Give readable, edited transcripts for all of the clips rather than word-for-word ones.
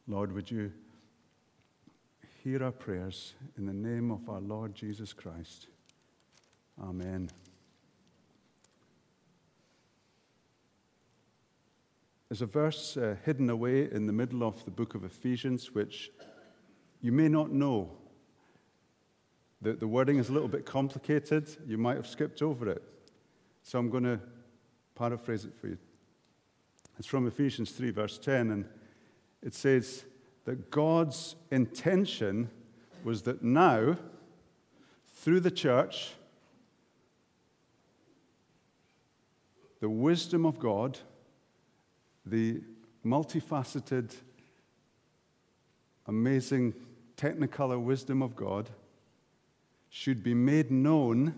Lord, would you hear our prayers in the name of our Lord Jesus Christ. Amen. There's a verse hidden away in the middle of the book of Ephesians, which you may not know. The wording is a little bit complicated. You might have skipped over it. So I'm going to paraphrase it for you. It's from Ephesians 3, verse 10, and it says that God's intention was that now, through the church, the wisdom of God, the multifaceted, amazing technicolor wisdom of God should be made known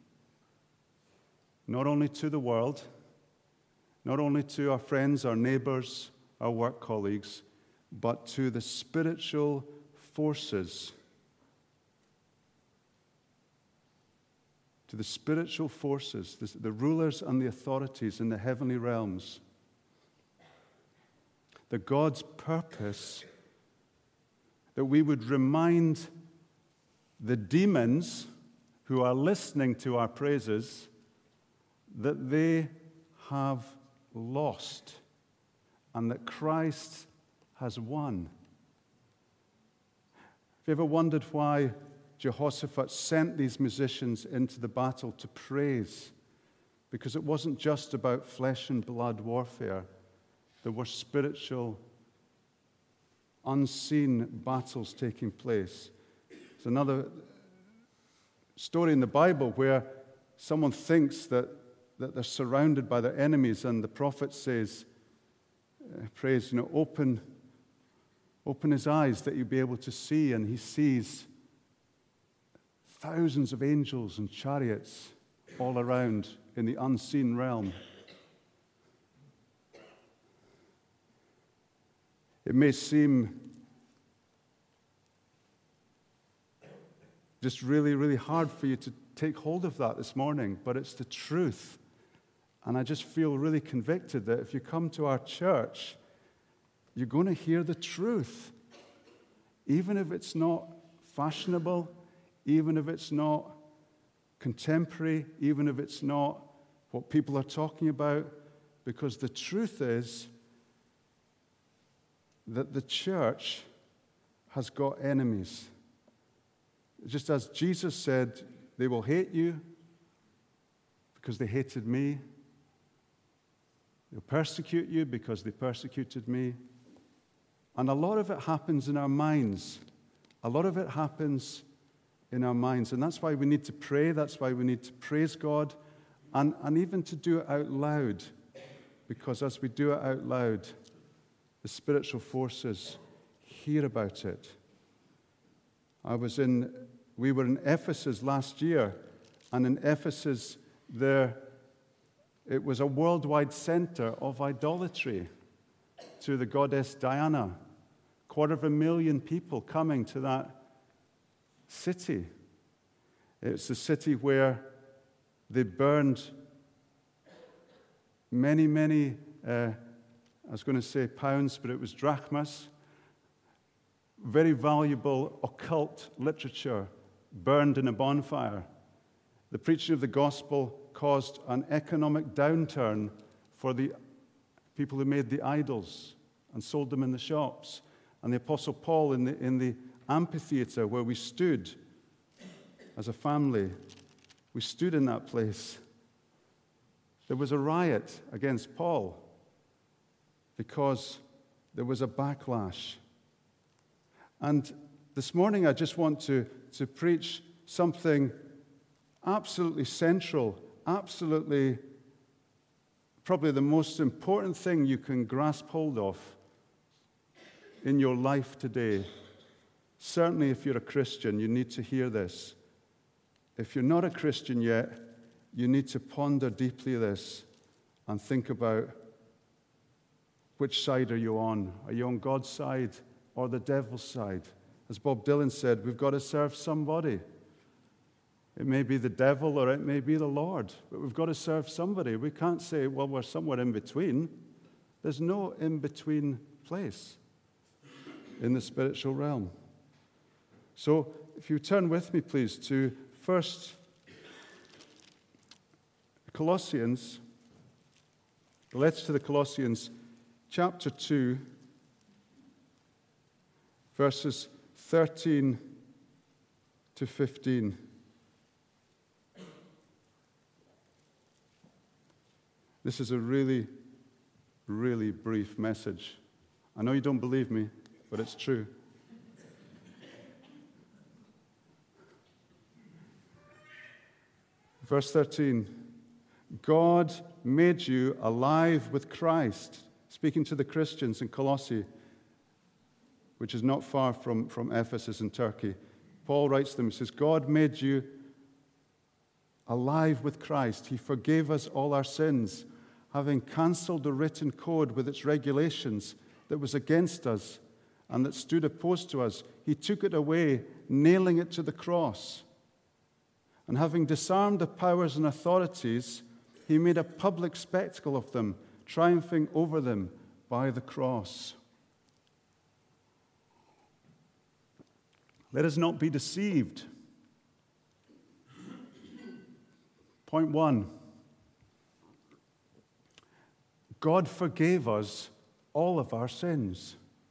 not only to the world, not only to our friends, our neighbors, our work colleagues, but to the spiritual forces. To the spiritual forces, the rulers and the authorities in the heavenly realms. That God's purpose, that we would remind the demons who are listening to our praises that they have lost and that Christ has won. Have you ever wondered why Jehoshaphat sent these musicians into the battle to praise? Because it wasn't just about flesh and blood warfare. There were spiritual, unseen battles taking place. There's another story in the Bible where someone thinks that they're surrounded by their enemies, and the prophet says, prays, open his eyes that he'll be able to see, and he sees thousands of angels and chariots all around in the unseen realm. It may seem just really, really hard for you to take hold of that this morning, but it's the truth. And I just feel really convicted that if you come to our church, you're going to hear the truth. Even if it's not fashionable, even if it's not contemporary, even if it's not what people are talking about, because the truth is that the church has got enemies. Just as Jesus said, they will hate you because they hated me. They'll persecute you because they persecuted me. And a lot of it happens in our minds. A lot of it happens in our minds. And that's why we need to pray. That's why we need to praise God. And even to do it out loud. Because as we do it out loud, the spiritual forces hear about it. We were in Ephesus last year. And in Ephesus, it was a worldwide center of idolatry to the goddess Diana. 250,000 people coming to that city. It's the city where they burned many, I was going to say pounds, but it was drachmas, very valuable occult literature burned in a bonfire. The preaching of the gospel caused an economic downturn for the people who made the idols and sold them in the shops. And the Apostle Paul in the amphitheater where we stood as a family, we stood in that place. There was a riot against Paul because there was a backlash. And this morning I just want to preach something absolutely central, absolutely probably the most important thing you can grasp hold of in your life today. Certainly if you're a Christian, you need to hear this. If you're not a Christian yet, you need to ponder deeply this and think about which side are you on? Are you on God's side or the devil's side? As Bob Dylan said, we've got to serve somebody. It may be the devil or it may be the Lord, but we've got to serve somebody. We can't say, well, we're somewhere in between. There's no in-between place. in the spiritual realm. So, if you turn with me, please, to First Colossians, the letter to the Colossians, chapter 2, verses 13 to 15. This is a really, really brief message. I know you don't believe me, but it's true. Verse 13, God made you alive with Christ. Speaking to the Christians in Colossae, which is not far from Ephesus in Turkey. Paul writes to them, he says, God made you alive with Christ. He forgave us all our sins, having cancelled the written code with its regulations that was against us and that stood opposed to us. He took it away, nailing it to the cross. And having disarmed the powers and authorities, he made a public spectacle of them, triumphing over them by the cross. Let us not be deceived. Point 1. God forgave us all of our sins.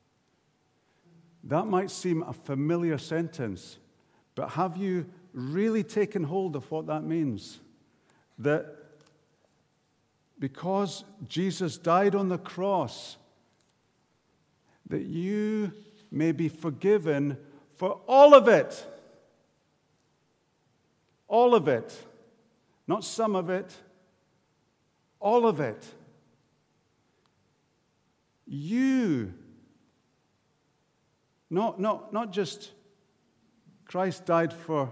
That might seem a familiar sentence, but have you really taken hold of what that means? That because Jesus died on the cross, that you may be forgiven for all of it. All of it. Not some of it. All of it. You. Not just Christ died for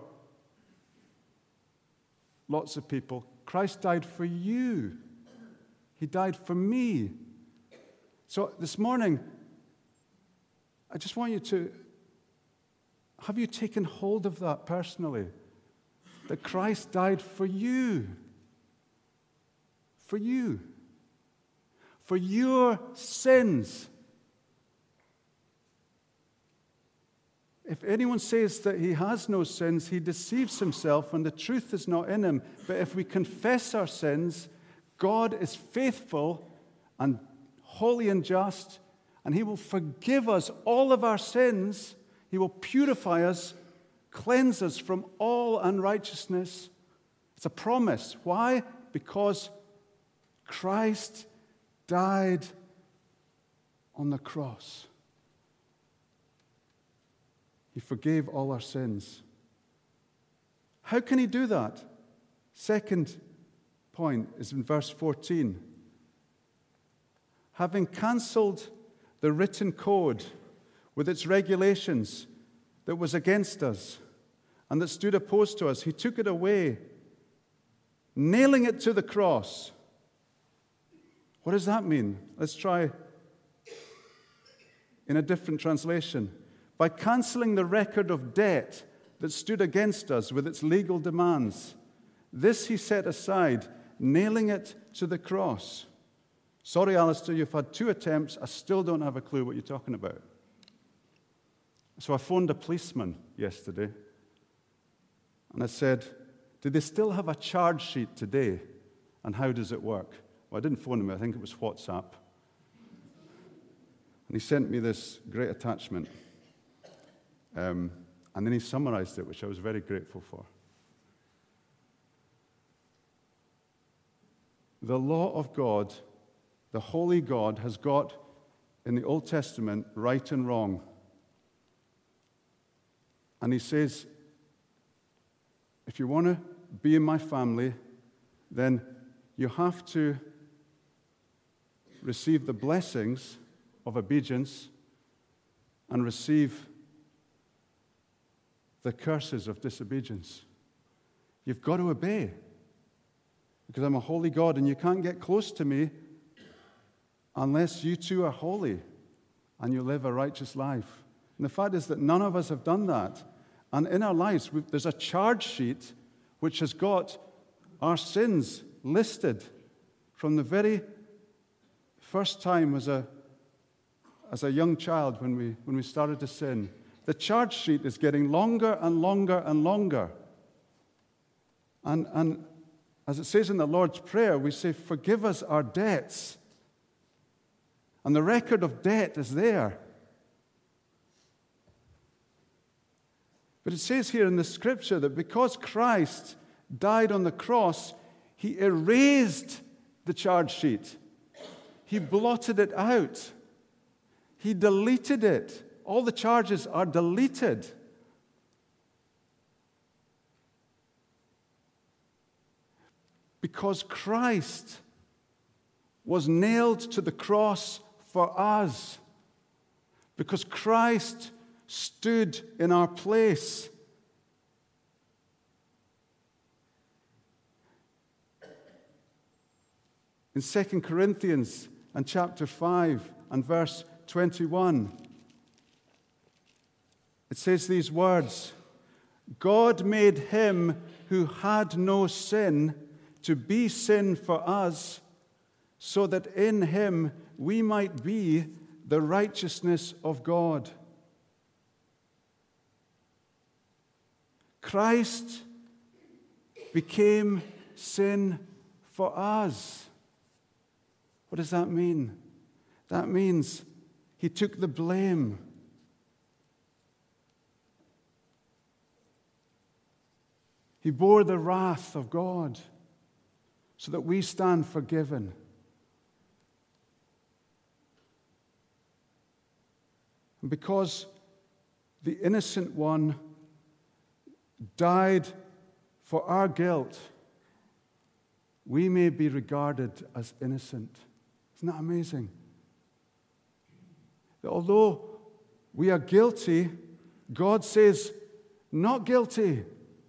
lots of people. Christ died for you. He died for me. So this morning, I just want you to, have you taken hold of that personally? That Christ died for you. For you. For your sins. If anyone says that he has no sins, he deceives himself and the truth is not in him. But if we confess our sins, God is faithful and holy and just, and he will forgive us all of our sins. He will purify us, cleanse us from all unrighteousness. It's a promise. Why? Because Christ died on the cross. He forgave all our sins. How can he do that? Second point is in verse 14. Having cancelled the written code with its regulations that was against us and that stood opposed to us, he took it away, nailing it to the cross. What does that mean? Let's try in a different translation. By cancelling the record of debt that stood against us with its legal demands, this he set aside, nailing it to the cross. Sorry, Alistair, you've had 2 attempts. I still don't have a clue what you're talking about. So I phoned a policeman yesterday, and I said, do they still have a charge sheet today, and how does it work? Well, I didn't phone him. I think it was WhatsApp. And he sent me this great attachment. And then he summarized it, which I was very grateful for. The law of God, the holy God, has got in the Old Testament right and wrong. And he says, if you want to be in my family, then you have to receive the blessings of obedience and receive the curses of disobedience. You've got to obey, because I'm a holy God, and you can't get close to me unless you too are holy and you live a righteous life. And the fact is that none of us have done that. And in our lives, there's a charge sheet which has got our sins listed from the very first time as a as a young child when we started to sin. The charge sheet is getting longer and longer and longer. And as it says in the Lord's Prayer, we say, forgive us our debts. And the record of debt is there. But it says here in the Scripture that because Christ died on the cross, he erased the charge sheet. He blotted it out. He deleted it. All the charges are deleted. Because Christ was nailed to the cross for us. Because Christ stood in our place. In 2 Corinthians and chapter 5 and verse 21, it says these words, God made him who had no sin to be sin for us, so that in him we might be the righteousness of God. Christ became sin for us. What does that mean? That means he took the blame. He bore the wrath of God so that we stand forgiven. And because the innocent one died for our guilt, we may be regarded as innocent. Isn't that amazing? That although we are guilty, God says, not guilty.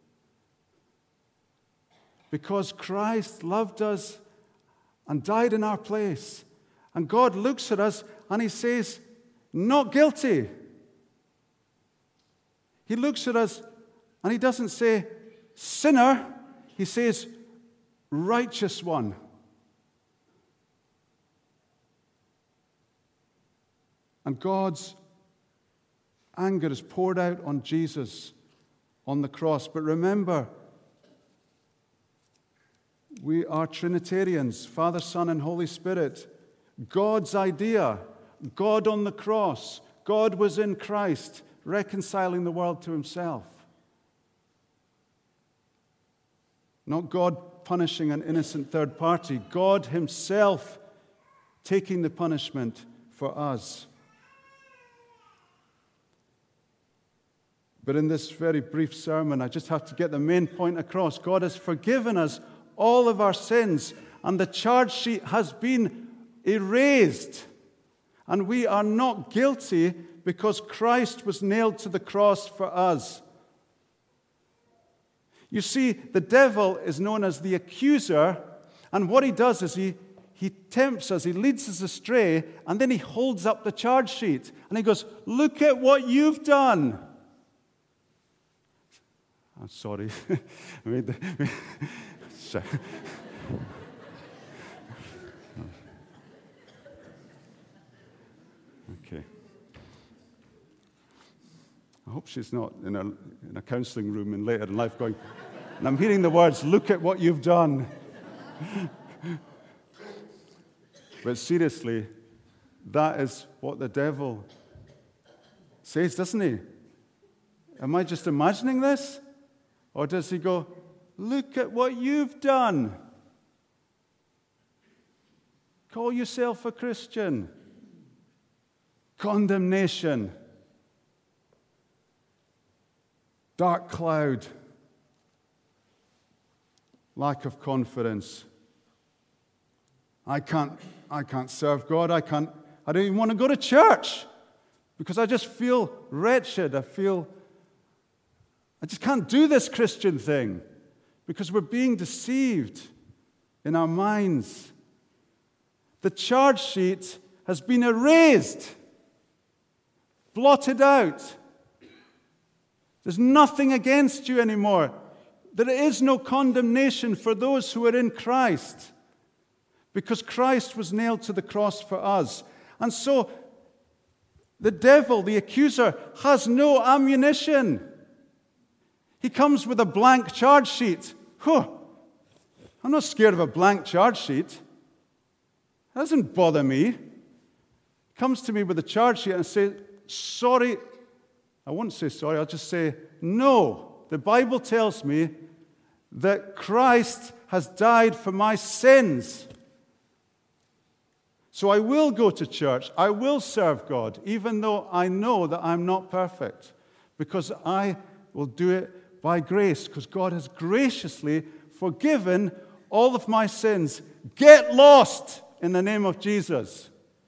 Because Christ loved us and died in our place. And God looks at us and he says, not guilty. He looks at us and he doesn't say, sinner. He says, righteous one. And God's anger is poured out on Jesus on the cross. But remember, we are Trinitarians, Father, Son, and Holy Spirit. God's idea, God on the cross, God was in Christ, reconciling the world to himself. Not God punishing an innocent third party, God himself taking the punishment for us. But in this very brief sermon, I just have to get the main point across. God has forgiven us all of our sins, and the charge sheet has been erased. And we are not guilty because Christ was nailed to the cross for us. You see, the devil is known as the accuser, and what he does is he tempts us, he leads us astray, and then he holds up the charge sheet, and he goes, look at what you've done. I'm sorry. Okay. I hope she's not in a counseling room in later in life going, and I'm hearing the words, look at what you've done. But seriously, that is what the devil says, doesn't he? Am I just imagining this? Or does he go, look at what you've done? Call yourself a Christian. Condemnation. Dark cloud. Lack of confidence. I can't serve God. I don't even want to go to church because I just feel wretched. I just can't do this Christian thing because we're being deceived in our minds. The charge sheet has been erased, blotted out. There's nothing against you anymore. There is no condemnation for those who are in Christ because Christ was nailed to the cross for us. And so The devil, the accuser, has no ammunition. He comes with a blank charge sheet. I'm not scared of a blank charge sheet. That doesn't bother me. He comes to me with a charge sheet and says, sorry. I won't say sorry, I'll just say, no. The Bible tells me that Christ has died for my sins. So I will go to church. I will serve God, even though I know that I'm not perfect, because I will do it by grace, because God has graciously forgiven all of my sins. Get lost in the name of Jesus.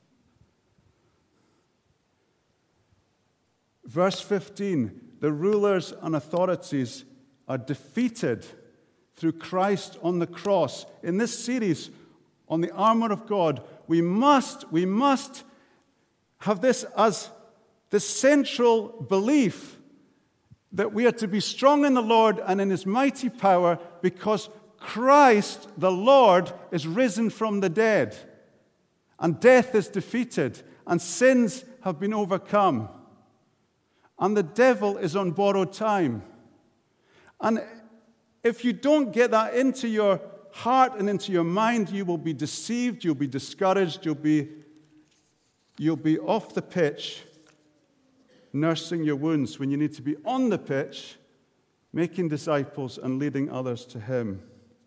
Verse 15, the rulers and authorities are defeated through Christ on the cross. In this series on the armor of God, we must have this as the central belief that we are to be strong in the Lord and in His mighty power, because Christ, the Lord, is risen from the dead, and death is defeated, and sins have been overcome, and the devil is on borrowed time. And if you don't get that into your heart and into your mind, you will be deceived, you'll be discouraged, you'll be off the pitch nursing your wounds when you need to be on the pitch making disciples and leading others to Him.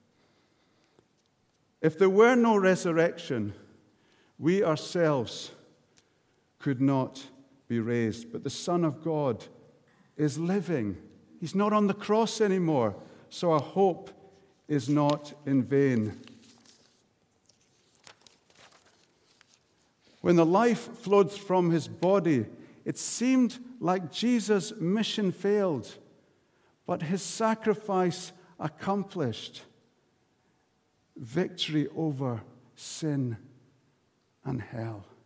If there were no resurrection, we ourselves could not be raised. But the Son of God is living. He's not on the cross anymore, so our hope is not in vain. When the life flowed from His body, it seemed like Jesus' mission failed, but His sacrifice accomplished victory over sin and hell.